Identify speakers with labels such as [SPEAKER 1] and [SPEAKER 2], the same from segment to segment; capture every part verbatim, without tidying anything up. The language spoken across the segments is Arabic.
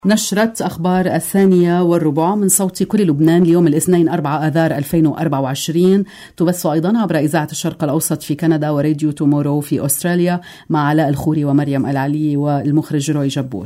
[SPEAKER 1] نشرة أخبار الثانية والربع من صوت كل لبنان ليوم الاثنين أربعة آذار ألفين وأربعة وعشرين، تبث أيضا عبر إذاعة الشرق الأوسط في كندا وراديو تومورو في أستراليا، مع علاء الخوري ومريم العلي والمخرج روي جبور.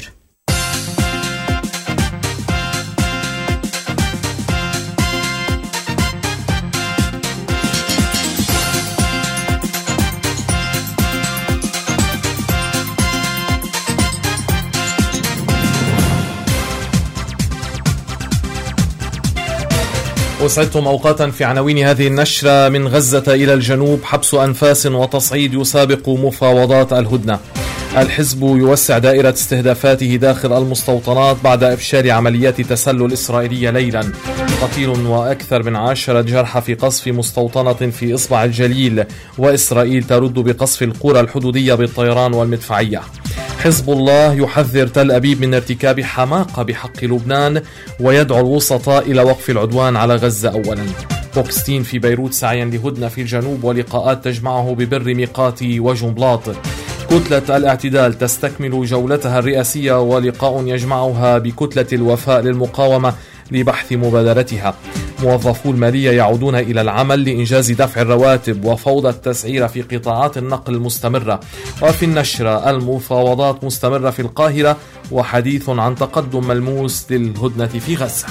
[SPEAKER 2] وسعدتم أوقاتا في عناوين هذه النشرة. من غزة إلى الجنوب، حبس أنفاس وتصعيد يسابق مفاوضات الهدنة. الحزب يوسع دائرة استهدافاته داخل المستوطنات بعد إفشال عمليات تسلل إسرائيلية ليلا. قتيل وأكثر من عشرة جرحى في قصف مستوطنة في إصبع الجليل، وإسرائيل ترد بقصف القرى الحدودية بالطيران والمدفعية. حزب الله يحذر تل أبيب من ارتكاب حماقة بحق لبنان، ويدعو الوسطاء إلى وقف العدوان على غزة أولا. بوكستين في بيروت سعيا لهدنة في الجنوب، ولقاءات تجمعه ببر ميقاتي وجنبلاط. كتلة الاعتدال تستكمل جولتها الرئاسية، ولقاء يجمعها بكتلة الوفاء للمقاومة لبحث مبادرتها. موظفو المالية يعودون إلى العمل لإنجاز دفع الرواتب، وفوضى التسعير في قطاعات النقل مستمرة. وفي النشرة، المفاوضات مستمرة في القاهرة، وحديث عن تقدم ملموس للهدنة في غزة.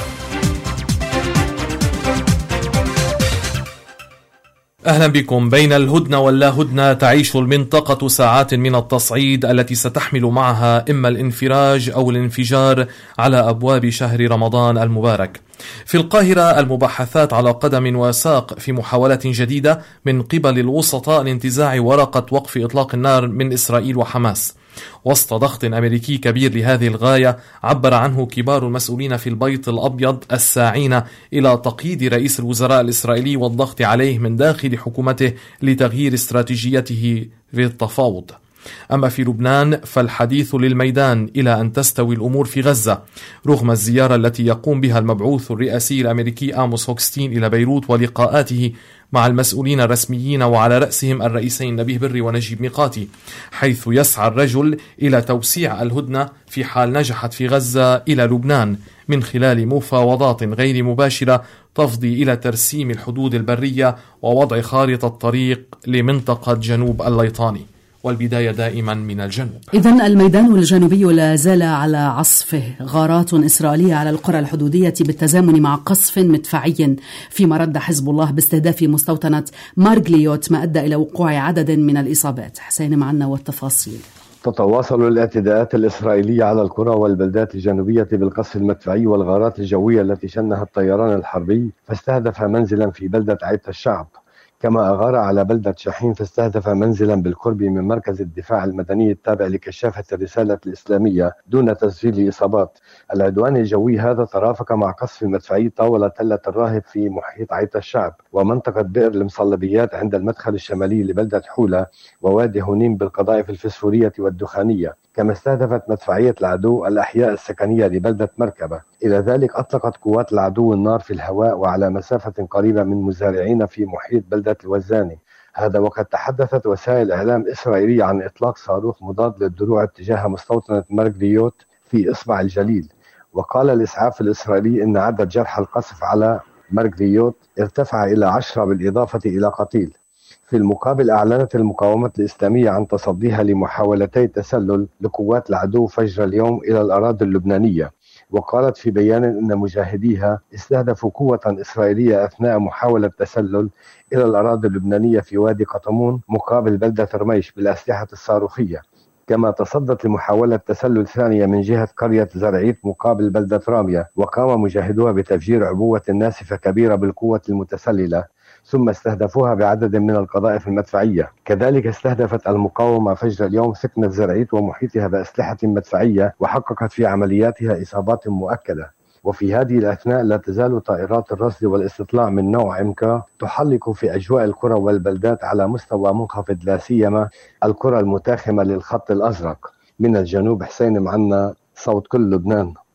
[SPEAKER 2] أهلا بكم. بين الهدنة واللا هدنة تعيش المنطقة ساعات من التصعيد التي ستحمل معها إما الانفراج أو الانفجار على أبواب شهر رمضان المبارك. في القاهرة، المباحثات على قدم وساق في محاولة جديدة من قبل الوسطاء لانتزاع ورقة وقف إطلاق النار من إسرائيل وحماس. وسط ضغط أمريكي كبير لهذه الغاية، عبر عنه كبار المسؤولين في البيت الأبيض الساعين إلى تقييد رئيس الوزراء الإسرائيلي والضغط عليه من داخل حكومته لتغيير استراتيجيته في التفاوض. أما في لبنان، فالحديث للميدان إلى أن تستوي الأمور في غزة، رغم الزيارة التي يقوم بها المبعوث الرئاسي الأمريكي آموس هوكستين إلى بيروت ولقاءاته مع المسؤولين الرسميين، وعلى رأسهم الرئيسين نبيه بري ونجيب ميقاتي، حيث يسعى الرجل إلى توسيع الهدنة في حال نجحت في غزة إلى لبنان من خلال مفاوضات غير مباشرة تفضي إلى ترسيم الحدود البرية ووضع خارطة طريق لمنطقة جنوب الليطاني، والبداية دائما من الجنوب.
[SPEAKER 1] إذن الميدان الجنوبي لا زال على عصفه. غارات إسرائيلية على القرى الحدودية بالتزامن مع قصف مدفعي، فيما رد حزب الله باستهداف مستوطنة مارغليوت، ما أدى إلى وقوع عدد من الإصابات. حسين معنا والتفاصيل.
[SPEAKER 3] تتواصل الاعتداءات الإسرائيلية على القرى والبلدات الجنوبية بالقصف المدفعي والغارات الجوية التي شنها الطيران الحربي، فاستهدف منزلا في بلدة عيت الشعب، كما أغار على بلدة شاحين فاستهدف منزلا بالقرب من مركز الدفاع المدني التابع لكشافة الرسالة الإسلامية دون تسجيل إصابات. العدوان الجوي هذا ترافق مع قصف مدفعي طاولة تلة الراهب في محيط عيت الشعب ومنطقة بئر المصلبيات عند المدخل الشمالي لبلدة حولة ووادي هونيم بالقضائف الفسفورية والدخانية. كما استهدفت مدفعية العدو الأحياء السكنية لبلدة مركبة. إلى ذلك أطلقت قوات العدو النار في الهواء وعلى مسافة قريبة من مزارعين في محيط بلدة الوزاني. هذا وقد تحدثت وسائل إعلام إسرائيلية عن إطلاق صاروخ مضاد للدروع اتجاه مستوطنة مارغليوت في إصبع الجليل. وقال الإسعاف الإسرائيلي إن عدد جرحى القصف على مارغليوت ارتفع إلى عشرة بالإضافة إلى قتيل. في المقابل، أعلنت المقاومة الإسلامية عن تصديها لمحاولتي تسلل لقوات العدو فجر اليوم إلى الأراضي اللبنانية. وقالت في بيان إن مجاهديها استهدفوا قوة إسرائيلية أثناء محاولة تسلل إلى الأراضي اللبنانية في وادي قطمون مقابل بلدة رميش بالأسلحة الصاروخية. كما تصدت لمحاولة تسلل ثانية من جهة قرية زرعيت مقابل بلدة رامية، وقام مجاهدوها بتفجير عبوة ناسفة كبيرة بالقوة المتسللة، ثم استهدفوها بعدد من القذائف المدفعية. كذلك استهدفت المقاومة فجر اليوم سكنة زرعيت ومحيطها بأسلحة مدفعية، وحققت في عملياتها إصابات مؤكدة. وفي هذه الأثناء لا تزال طائرات الرصد والاستطلاع من نوع إمكا تحلق في أجواء القرى والبلدات على مستوى منخفض، لا سيما القرى المتاخمة للخط الأزرق. من الجنوب، حسين معنا، صوت كل لبنان.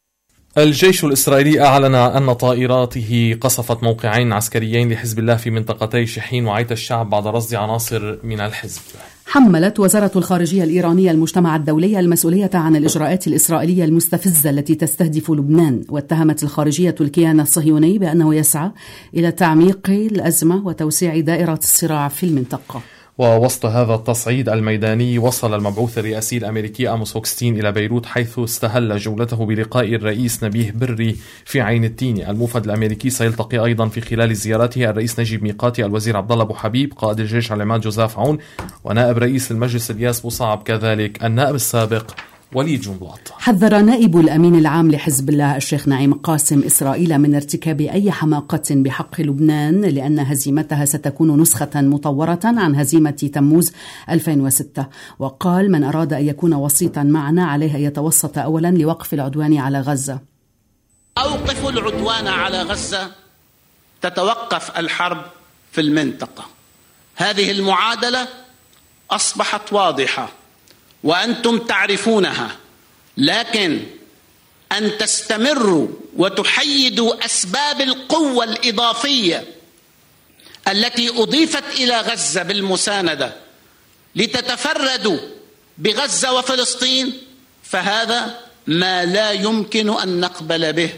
[SPEAKER 2] الجيش الإسرائيلي أعلن أن طائراته قصفت موقعين عسكريين لحزب الله في منطقتي شحين وعيت الشعب بعد رصد عناصر من الحزب.
[SPEAKER 1] حملت وزارة الخارجية الإيرانية المجتمع الدولي المسؤولية عن الإجراءات الإسرائيلية المستفزة التي تستهدف لبنان، واتهمت الخارجية الكيان الصهيوني بأنه يسعى إلى تعميق الأزمة وتوسيع دائرة الصراع في المنطقة.
[SPEAKER 2] ووسط هذا التصعيد الميداني وصل المبعوث الرئاسي الأمريكي آموس هوكستين إلى بيروت، حيث استهل جولته بلقاء الرئيس نبيه بري في عين التين. الموفد الأمريكي سيلتقي أيضا في خلال زيارته الرئيس نجيب ميقاتي، الوزير عبد الله أبو حبيب قائد الجيش العماد جوزيف عون، ونائب رئيس المجلس الياس بوصعب، كذلك النائب السابق وليد جنبلاط.
[SPEAKER 1] حذر نائب الأمين العام لحزب الله الشيخ نعيم قاسم إسرائيل من ارتكاب أي حماقة بحق لبنان، لأن هزيمتها ستكون نسخة مطورة عن هزيمة تموز ألفين وستة. وقال: من أراد أن يكون وسيطا معنا عليه أن يتوسط أولا لوقف العدوان على غزة.
[SPEAKER 4] أوقفوا العدوان على غزة تتوقف الحرب في المنطقة. هذه المعادلة أصبحت واضحة وأنتم تعرفونها، لكن أن تستمروا وتحيدوا أسباب القوة الإضافية التي أضيفت إلى غزة بالمساندة لتتفردوا بغزة وفلسطين، فهذا ما لا يمكن أن نقبل به.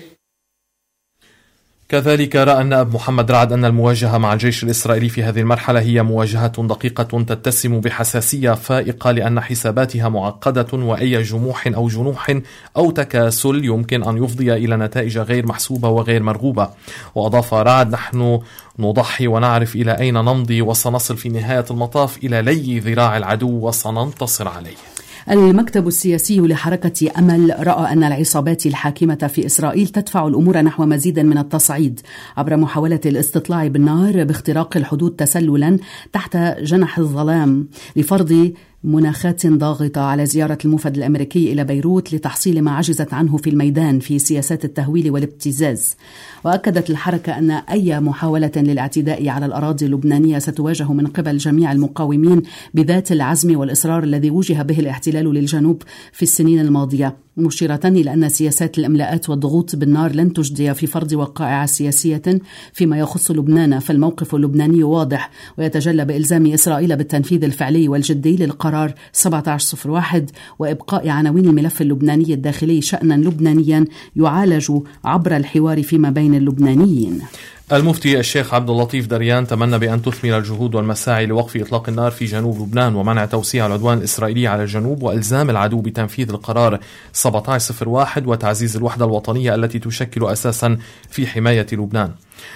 [SPEAKER 2] كذلك رأى النائب محمد رعد أن المواجهة مع الجيش الإسرائيلي في هذه المرحلة هي مواجهة دقيقة تتسم بحساسية فائقة، لأن حساباتها معقدة، وأي جموح أو جنوح أو تكاسل يمكن أن يفضي إلى نتائج غير محسوبة وغير مرغوبة. وأضاف رعد: نحن نضحي ونعرف إلى أين نمضي، وسنصل في نهاية المطاف إلى لي ذراع العدو وسننتصر عليه.
[SPEAKER 1] المكتب السياسي لحركة أمل رأى أن العصابات الحاكمة في إسرائيل تدفع الأمور نحو مزيد من التصعيد عبر محاولة الاستطلاع بالنار باختراق الحدود تسللا تحت جناح الظلام، لفرض مناخات ضاغطة على زيارة الموفد الأمريكي إلى بيروت لتحصيل ما عجزت عنه في الميدان في سياسات التهويل والابتزاز. وأكدت الحركة أن أي محاولة للاعتداء على الأراضي اللبنانية ستواجه من قبل جميع المقاومين بذات العزم والإصرار الذي وجه به الاحتلال للجنوب في السنين الماضية، مشيرة إلى أن سياسات الإملاءات والضغوط بالنار لن تجدي في فرض وقائع سياسية فيما يخص لبنان، فالموقف اللبناني واضح ويتجلى بإلزام إسرائيل بالتنفيذ الفعلي والجدي للقرار سبعة عشر صفر واحد وإبقاء عناوين الملف اللبناني الداخلي شأنا لبنانيا يعالج عبر الحوار فيما بين اللبنانيين.
[SPEAKER 2] المفتي الشيخ عبد اللطيف دريان تمنى بأن تثمر الجهود والمساعي لوقف إطلاق النار في جنوب لبنان ومنع توسيع العدوان الإسرائيلي على الجنوب، وإلزام العدو بتنفيذ القرار سبعة عشر صفر واحد وتعزيز الوحدة الوطنية التي تشكل أساسا في حماية لبنان.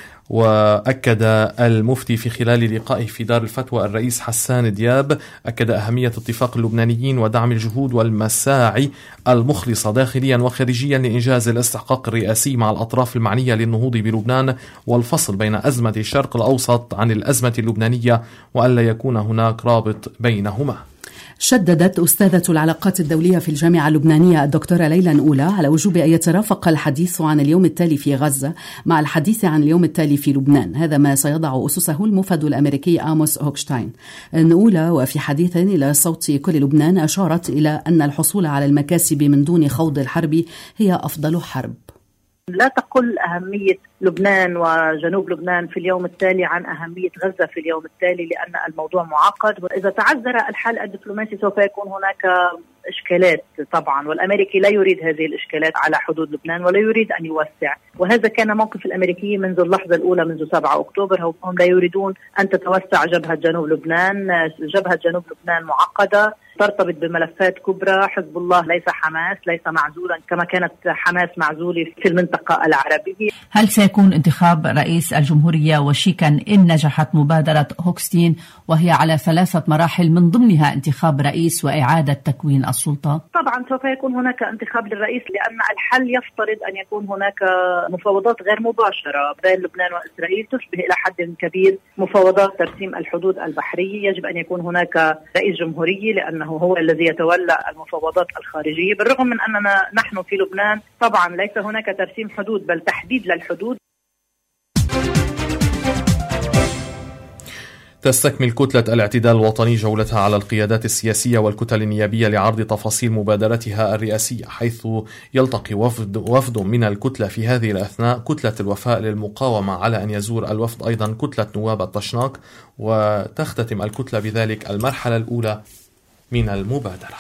[SPEAKER 2] وأكد المفتي في خلال لقائه في دار الفتوى الرئيس حسان دياب أكد أهمية اتفاق اللبنانيين ودعم الجهود والمساعي المخلصة داخليا وخارجيا لإنجاز الاستحقاق الرئاسي مع الأطراف المعنية للنهوض بلبنان والفصل بين أزمة الشرق الأوسط عن الأزمة اللبنانية، وألا يكون هناك رابط بينهما.
[SPEAKER 1] شددت أستاذة العلاقات الدولية في الجامعة اللبنانية الدكتورة ليلى نقولة على وجوب أن يترافق الحديث عن اليوم التالي في غزة مع الحديث عن اليوم التالي في لبنان، هذا ما سيضع أسسه الموفد الأمريكي آموس هوكشتاين. نقولة وفي حديث إلى صوت كل لبنان أشارت إلى أن الحصول على المكاسب من دون خوض الحرب هي أفضل حرب.
[SPEAKER 5] لا تقل أهمية لبنان وجنوب لبنان في اليوم التالي عن أهمية غزة في اليوم التالي، لأن الموضوع معقد، وإذا تعذر الحل الدبلوماسي سوف يكون هناك إشكالات طبعا، والأمريكي لا يريد هذه الإشكالات على حدود لبنان ولا يريد أن يوسع، وهذا كان موقف الأمريكي منذ اللحظة الأولى منذ سبعة أكتوبر. هم لا يريدون أن تتوسع جبهة جنوب لبنان. جبهة جنوب لبنان معقدة ترتبط بملفات كبرى. حزب الله ليس حماس، ليس معزولا كما كانت حماس معزولة في المنطقة العربية.
[SPEAKER 6] هل سيكون انتخاب رئيس الجمهورية وشيكا إن نجحت مبادرة هوكستين وهي على ثلاثة مراحل من ضمنها انتخاب رئيس وإعادة تكوين السلطة؟
[SPEAKER 5] طبعا سوف يكون هناك انتخاب للرئيس، لأن الحل يفترض أن يكون هناك مفاوضات غير مباشرة بين لبنان وإسرائيل تشبه إلى حد كبير مفاوضات ترسيم الحدود البحرية. يجب أن يكون هناك رئيس جمهورية لأنه هو الذي يتولى المفاوضات الخارجية، بالرغم من أننا نحن في لبنان طبعا ليس هناك ترسيم حدود بل تحديد للحدود.
[SPEAKER 2] تستكمل كتلة الاعتدال الوطني جولتها على القيادات السياسية والكتل النيابية لعرض تفاصيل مبادرتها الرئاسية، حيث يلتقي وفد, وفد من الكتلة في هذه الأثناء كتلة الوفاء للمقاومة، على أن يزور الوفد أيضا كتلة نواب الطشناق، وتختتم الكتلة بذلك المرحلة الأولى من المبادرة.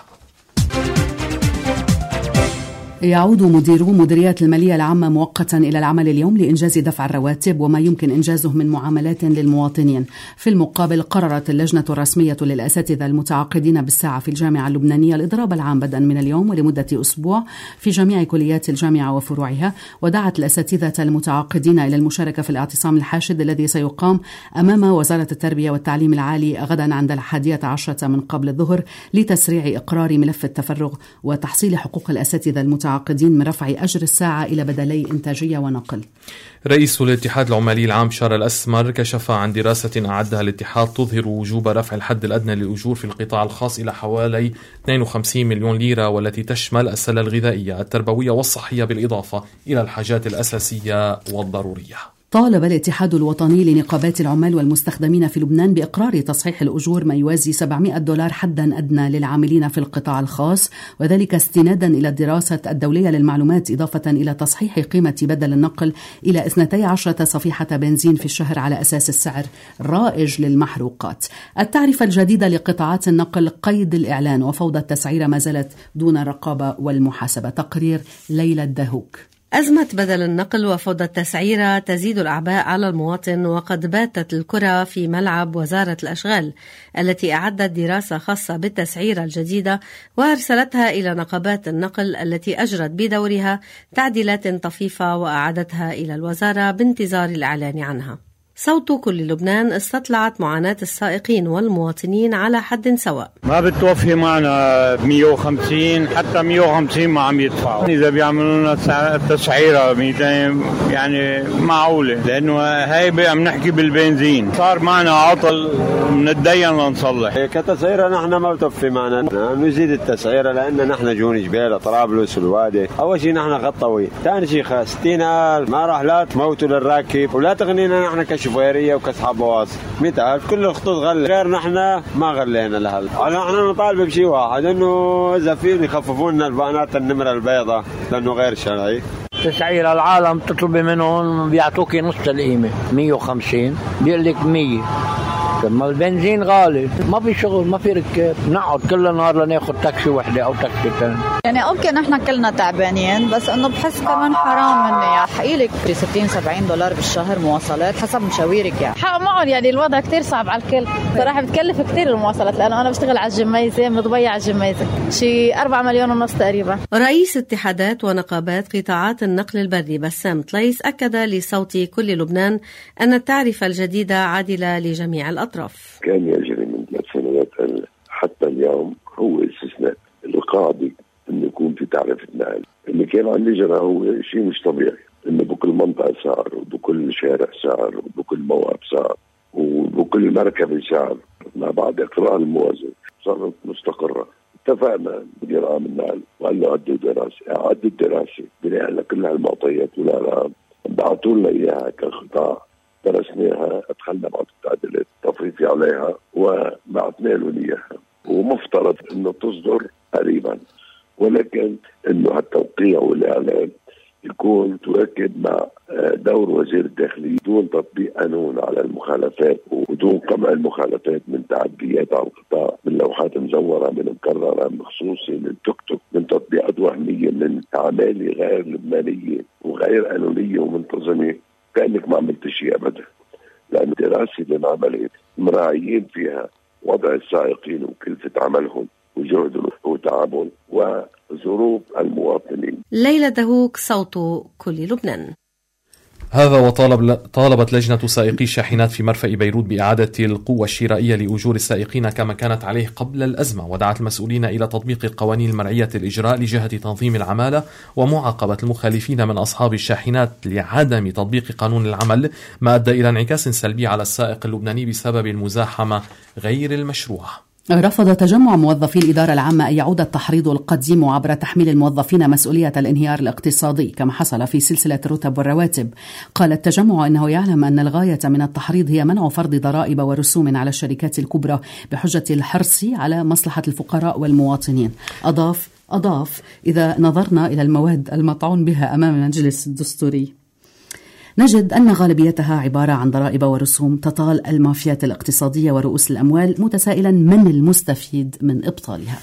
[SPEAKER 1] يعود مديرو مديريات المالية العامة مؤقتا إلى العمل اليوم لإنجاز دفع الرواتب وما يمكن إنجازه من معاملات للمواطنين. في المقابل قررت اللجنة الرسمية للأساتذة المتعاقدين بالساعة في الجامعة اللبنانية الإضراب العام بدءا من اليوم ولمدة أسبوع في جميع كليات الجامعة وفروعها، ودعت الأساتذة المتعاقدين إلى المشاركة في الاعتصام الحاشد الذي سيقام أمام وزارة التربية والتعليم العالي غدا عند الحادية عشرة من قبل الظهر لتسريع إقرار ملف التفرغ وتحصيل حقوق الأساتذة المتعاقدين عاقدين من رفع أجر الساعة إلى بدلي إنتاجية ونقل.
[SPEAKER 2] رئيس الاتحاد العمالي العام شار الأسمر كشف عن دراسة أعدها الاتحاد تظهر وجوب رفع الحد الأدنى للأجور في القطاع الخاص إلى حوالي اثنين وخمسين مليون ليرة، والتي تشمل السلة الغذائية التربوية والصحية بالإضافة إلى الحاجات الأساسية والضرورية.
[SPEAKER 1] طالب الاتحاد الوطني لنقابات العمال والمستخدمين في لبنان بإقرار تصحيح الأجور ما يوازي سبعمائة دولار حدا أدنى للعاملين في القطاع الخاص، وذلك استنادا إلى الدراسة الدولية للمعلومات، إضافة إلى تصحيح قيمة بدل النقل إلى اثنتي عشرة صفيحة بنزين في الشهر على أساس السعر الرائج للمحروقات. التعرفة الجديدة لقطاعات النقل قيد الإعلان وفوضى التسعير ما زالت دون الرقابة والمحاسبة. تقرير ليلى الدهوك.
[SPEAKER 7] أزمة بدل النقل وفوضى التسعيرة تزيد الأعباء على المواطن، وقد باتت الكرة في ملعب وزارة الأشغال التي أعدت دراسة خاصة بالتسعيرة الجديدة وأرسلتها إلى نقابات النقل التي أجرت بدورها تعديلات طفيفة وأعادتها إلى الوزارة بانتظار الإعلان عنها. صوت كل لبنان استطلعت معاناة السائقين والمواطنين على حد سواء.
[SPEAKER 8] ما بتوفي معنا مية وخمسين، حتى مية وخمسين ما عم يدفعوا. إذا بيعملوا لنا التسعيرة مئتين يعني معقولة، لأنه هاي عم نحكي بالبنزين صار معنا عطل نتدين لنصلح.
[SPEAKER 9] كتسعيرة نحن ما بتوفي معنا، نزيد التسعيرة لأن نحن جون جبال طرابلس والوادي. أول شيء نحن خط طويل، ثاني شيء ستين ألف ما راح لا تموتوا للراكب ولا تغنينا نحن كش شوفيرية وكسحب بواصل مئة ألف. كل الخطوط غلى، غير نحن ما غلينا لهلا. نحن نطالب بشيء واحد، إنه إذا فين يخففوا لنا البيانات النمرة البيضاء لأنه غير شرعي.
[SPEAKER 10] تسعير العالم تطلبي منهم بيعطوكي نص القيمة مية وخمسين، بيقول لك مية. ما البنزين غالي، ما في شغل، ما في ركاب، نقعد كل نهار لناخد تاكسي وحده او تاكسيتين.
[SPEAKER 11] يعني اوكي نحن كلنا تعبانين، بس انه بحس كمان حرام اني احكي لك ستين سبعين دولار بالشهر مواصلات حسب مشاويرك. يعني حق معهم، يعني الوضع كتير صعب على الكل صراحه، بتكلف كتير المواصلات، لانه انا بشتغل على الجميزه من دبي على الجميزه شي أربعة مليون ونص تقريبا.
[SPEAKER 7] رئيس اتحادات ونقابات قطاعات النقل البري بسام طليس اكد لصوت كل لبنان ان التعرفه الجديده عادله لجميع الاطراف.
[SPEAKER 12] كان يجري من ثلاث سنوات حتى اليوم هو استثناء القاعدة انه يكون في تعرفة نقل. اللي كان عم يجرى هو شيء مش طبيعي، انه بكل منطقة صار وبكل شارع صار وبكل موقف صار وبكل مركبة صار. ما بعد اقرار الموازنة صارت مستقرة. اتفقنا مدير عام النقل وقال له عدوا دراسة، عدوا الدراسة بناء على كل هالمعطيات والارقام، بعثوا لنا اياها كقطاع، درسناها، ادخلنا بعض التعديلات التطفيفية عليها وبعثنا لهم اياها، ومفترض انه تصدر قريبا، ولكن انه التوقيع والاعلان يكون تواكب مع دور وزير الداخلية دون تطبيق قانون على المخالفات ودون قمع المخالفات من تعديات على القطاع، من لوحات مزورة، من مكررة، من خصوصي، من توك توك، من تطبيقات وهمية، من أعمال غير لبنانية وغير قانونية ومنتظمة. كأنك ما عملت شيء أبدا، لأن الدراسة اللي انعملت مراعيين فيها وضع السائقين وكلفة عملهم وجهدهم وتعبهم وظروف المواطنين.
[SPEAKER 7] ليلى دهوك، صوت كل لبنان.
[SPEAKER 2] هذا وطالب طالبت لجنة سائقي الشاحنات في مرفأ بيروت بإعادة القوة الشرائية لأجور السائقين كما كانت عليه قبل الأزمة، ودعت المسؤولين إلى تطبيق القوانين المرعية الإجراء لجهة تنظيم العمالة ومعاقبة المخالفين من أصحاب الشاحنات لعدم تطبيق قانون العمل، ما أدى إلى انعكاس سلبي على السائق اللبناني بسبب المزاحمة غير المشروعة.
[SPEAKER 1] رفض تجمع موظفي الإدارة العامة أن يعود التحريض القديم عبر تحميل الموظفين مسؤولية الانهيار الاقتصادي كما حصل في سلسلة الرتب والرواتب. قال التجمع أنه يعلم أن الغاية من التحريض هي منع فرض ضرائب ورسوم على الشركات الكبرى بحجة الحرص على مصلحة الفقراء والمواطنين. أضاف أضاف إذا نظرنا إلى المواد المطعون بها أمام المجلس الدستوري نجد أن غالبيتها عبارة عن ضرائب ورسوم تطال المافيات الاقتصادية ورؤوس الأموال، متسائلا من المستفيد من إبطالها.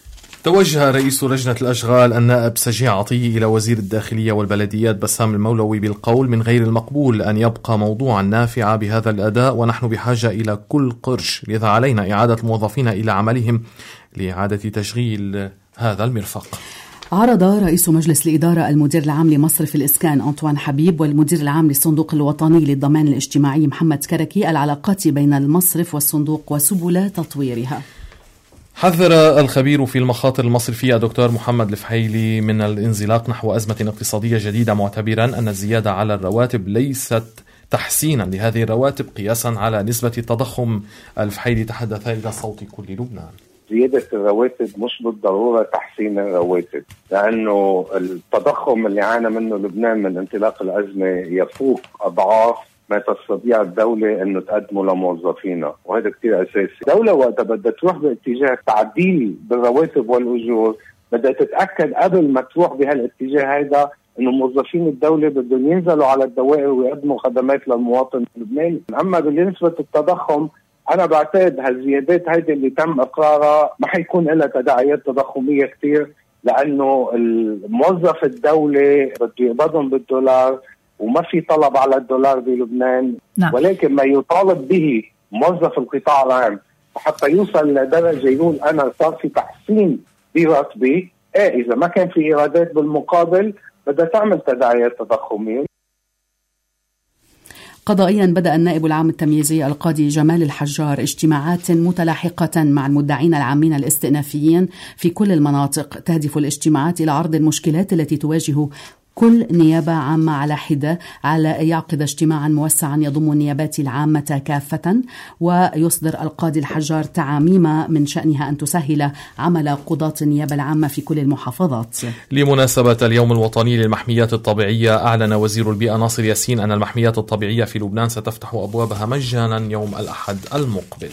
[SPEAKER 2] توجه رئيس لجنة الأشغال النائب سجيع عطية إلى وزير الداخلية والبلديات بسام المولوي بالقول من غير المقبول أن يبقى موضوعا نافعا بهذا الأداء، ونحن بحاجة إلى كل قرش، لذا علينا إعادة الموظفين إلى عملهم لإعادة تشغيل هذا المرفق.
[SPEAKER 1] عرض رئيس مجلس الإدارة المدير العام لمصرف الإسكان أنطوان حبيب والمدير العام للصندوق الوطني للضمان الاجتماعي محمد كركي العلاقات بين المصرف والصندوق وسبل تطويرها.
[SPEAKER 2] حذر الخبير في المخاطر المصرفية دكتور محمد الفحيلي من الانزلاق نحو أزمة اقتصادية جديدة، معتبرا أن الزيادة على الرواتب ليست تحسينا لهذه الرواتب قياسا على نسبة التضخم. الفحيلي تحدث إلى صوت كل لبنان.
[SPEAKER 13] زيادة الرواتب مش بالضرورة تحسين الرواتب، لأنه التضخم اللي عانى منه لبنان من انطلاق الأزمة يفوق أضعاف ما تستطيع الدولة أنه تقدمه لموظفينها، وهذا كتير أساسي. الدولة وقتها بدها تروح باتجاه تعديل بالرواتب والأجور بدها تتأكد قبل ما تروح بهالاتجاه هذا أنه موظفين الدولة بدهم ينزلوا على الدوائر ويقدموا خدمات للمواطن اللبناني. أما بالنسبة للتضخم أنا بعتقد هالزيادات هيدي اللي تم إقرارها ما حيكون لها تداعيات تضخمية كتير، لأنه الموظف الدولة بده يقبضهم بالدولار وما في طلب على الدولار بلبنان. نعم. ولكن ما يطالب به موظف القطاع العام حتى يوصل لدرجة يقول أنا صار في تحسين براتبي، إيه إذا ما كان في إيرادات بالمقابل بدها تعمل تداعيات تضخمية.
[SPEAKER 1] قضائيا بدأ النائب العام التمييزي القاضي جمال الحجار اجتماعات متلاحقة مع المدعين العامين الاستئنافيين في كل المناطق، تهدف الاجتماعات إلى عرض المشكلات التي تواجه كل نيابة عامة على حدة، على أن يعقد اجتماعا موسعا يضم النيابات العامة كافة، ويصدر القاضي الحجار تعاميم من شأنها أن تسهل عمل قضاة النيابة العامة في كل المحافظات.
[SPEAKER 2] لمناسبة اليوم الوطني للمحميات الطبيعية، أعلن وزير البيئة ناصر ياسين أن المحميات الطبيعية في لبنان ستفتح أبوابها مجانا يوم الأحد المقبل.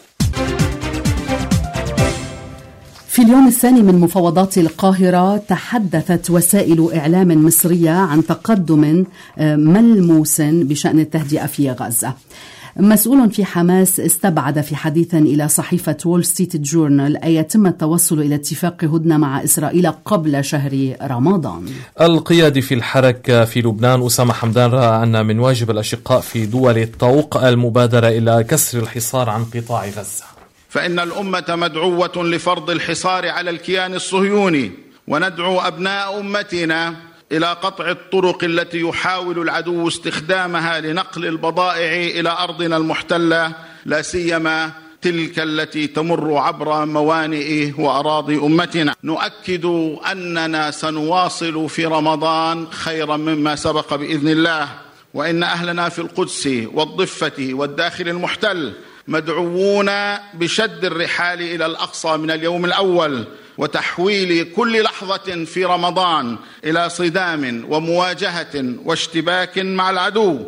[SPEAKER 1] في اليوم الثاني من مفاوضات القاهرة تحدثت وسائل إعلام مصرية عن تقدم ملموس بشأن التهدئة في غزة. مسؤول في حماس استبعد في حديث إلى صحيفة وول ستريت جورنال أن يتم التوصل إلى اتفاق هدنة مع إسرائيل قبل شهر رمضان.
[SPEAKER 2] القيادي في الحركة في لبنان أسامة حمدان رأى أن من واجب الأشقاء في دول الطوق المبادرة إلى كسر الحصار عن قطاع غزة،
[SPEAKER 4] فإن الأمة مدعوة لفرض الحصار على الكيان الصهيوني، وندعو أبناء أمتنا إلى قطع الطرق التي يحاول العدو استخدامها لنقل البضائع إلى أرضنا المحتلة، لا سيما تلك التي تمر عبر موانئ وأراضي أمتنا. نؤكد أننا سنواصل في رمضان خيرا مما سبق بإذن الله، وإن أهلنا في القدس والضفة والداخل المحتل مدعوون بشد الرحال إلى الأقصى من اليوم الأول، وتحويل كل لحظة في رمضان إلى صدام ومواجهة واشتباك مع العدو.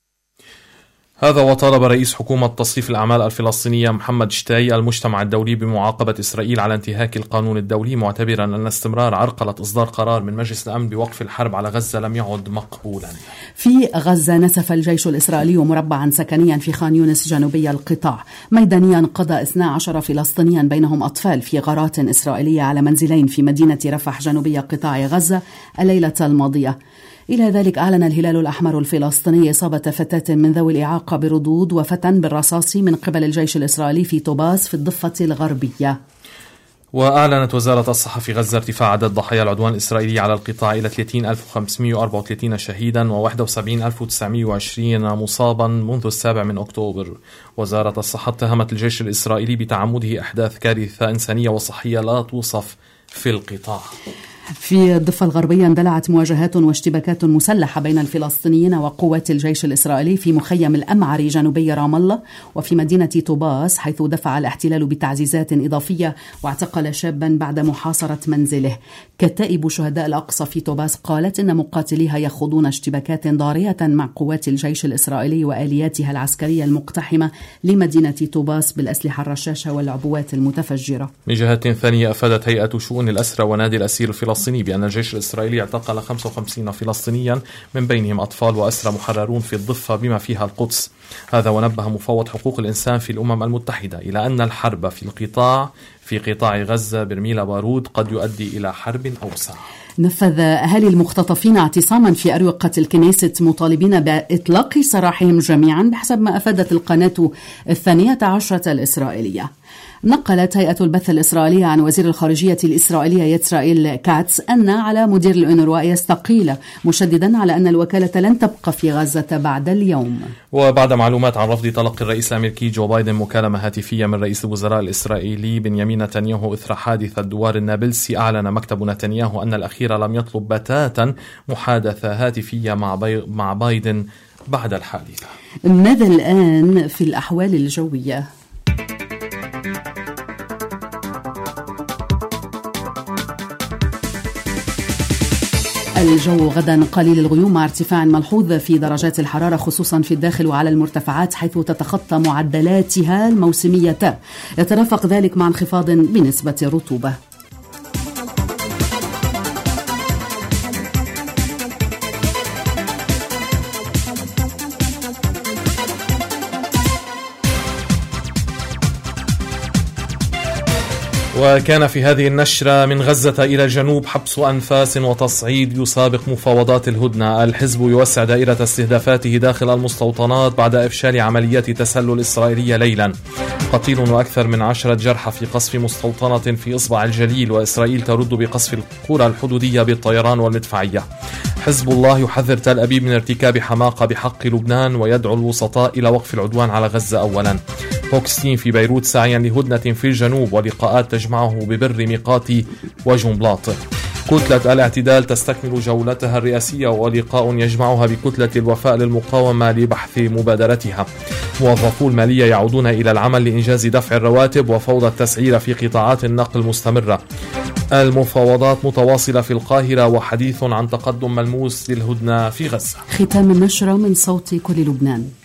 [SPEAKER 2] هذا وطالب رئيس حكومة تصريف الأعمال الفلسطينية محمد شتاي المجتمع الدولي بمعاقبة إسرائيل على انتهاك القانون الدولي، معتبرا أن استمرار عرقلة إصدار قرار من مجلس الأمن بوقف الحرب على غزة لم يعد مقبولا.
[SPEAKER 1] في غزة نسف الجيش الإسرائيلي مربعا سكنيا في خان يونس جنوبي القطاع. ميدانيا قضى اثنا عشر فلسطينيا بينهم أطفال في غارات إسرائيلية على منزلين في مدينة رفح جنوبي قطاع غزة الليلة الماضية. إلى ذلك أعلن الهلال الأحمر الفلسطيني إصابة فتاة من ذوي الإعاقة بردود وفتى بالرصاص من قبل الجيش الإسرائيلي في طوباس في الضفة الغربية.
[SPEAKER 2] وأعلنت وزارة الصحة في غزة ارتفاع عدد ضحايا العدوان الإسرائيلي على القطاع إلى ثلاثين ألف وخمسمائة وأربعة وثلاثين شهيدا وواحد وسبعين ألف وتسعمائة وعشرين مصابا منذ السابع من أكتوبر. وزارة الصحة اتهمت الجيش الإسرائيلي بتعمده إحداث كارثة إنسانية وصحية لا توصف في القطاع.
[SPEAKER 1] في الضفة الغربية اندلعت مواجهات واشتباكات مسلحة بين الفلسطينيين وقوات الجيش الإسرائيلي في مخيم الأمعري جنوبي رام الله وفي مدينة طوباس، حيث دفع الاحتلال بتعزيزات إضافية واعتقل شابا بعد محاصرة منزله. كتائب شهداء الأقصى في طوباس قالت إن مقاتليها يخوضون اشتباكات ضارية مع قوات الجيش الإسرائيلي وآلياتها العسكرية المقتحمة لمدينة طوباس بالأسلحة الرشاشة والعبوات المتفجرة.
[SPEAKER 2] من جهة ثانية، أفادت هيئة شؤون الأسرى ونادي الأسير الفلسطيني بأن الجيش الإسرائيلي اعتقل خمسة وخمسين فلسطينيا من بينهم أطفال وأسرى محررون في الضفة بما فيها القدس. هذا ونبه مفوض حقوق الإنسان في الأمم المتحدة إلى أن الحرب في القطاع في قطاع غزة برميل بارود قد يؤدي إلى حرب أوسع.
[SPEAKER 1] نفذ أهالي المختطفين اعتصاما في أروقة الكنيسة مطالبين بإطلاق سراحهم جميعا بحسب ما أفادت القناة الثانية عشرة الإسرائيلية. نقلت هيئة البث الإسرائيلية عن وزير الخارجية الإسرائيلية يترائيل كاتس أن على مدير الأونروا يستقيل، مشددا على أن الوكالة لن تبقى في غزة بعد اليوم.
[SPEAKER 2] وبعد معلومات عن رفض تلقي الرئيس الأمريكي جو بايدن مكالمة هاتفية من رئيس الوزراء الإسرائيلي بنيامين نتنياهو إثر حادث الدوار النابلسي، أعلن مكتب نتنياهو أن الأخير لم يطلب بتاتا محادثة هاتفية مع, بي... مع بايدن بعد الحادثة.
[SPEAKER 1] ماذا الآن في الأحوال الجوية؟ الجو غدا قليل الغيوم مع ارتفاع ملحوظ في درجات الحرارة خصوصا في الداخل وعلى المرتفعات حيث تتخطى معدلاتها الموسمية، يترافق ذلك مع انخفاض بنسبة الرطوبة.
[SPEAKER 2] وكان في هذه النشرة من غزة إلى الجنوب حبس أنفاس وتصعيد يسابق مفاوضات الهدنة. الحزب يوسع دائرة استهدافاته داخل المستوطنات بعد إفشال عمليات تسلل إسرائيلية ليلا. قتيل وأكثر من عشرة جرحى في قصف مستوطنة في إصبع الجليل، وإسرائيل ترد بقصف القرى الحدودية بالطيران والمدفعية. حزب الله يحذر تل أبيب من ارتكاب حماقة بحق لبنان ويدعو الوسطاء إلى وقف العدوان على غزة أولا. هوكستين في بيروت ساعيا لهدنة في الجنوب ولقاءات تجمعه ببر ميقاتي وجنبلاط. كتلة الاعتدال تستكمل جولتها الرئاسية ولقاء يجمعها بكتلة الوفاء للمقاومة لبحث مبادرتها. موظفو المالية يعودون إلى العمل لإنجاز دفع الرواتب وفوضى التسعير في قطاعات النقل مستمرة. المفاوضات متواصلة في القاهرة وحديث عن تقدم ملموس للهدنة في غزة.
[SPEAKER 1] ختام النشرة من صوت كل لبنان.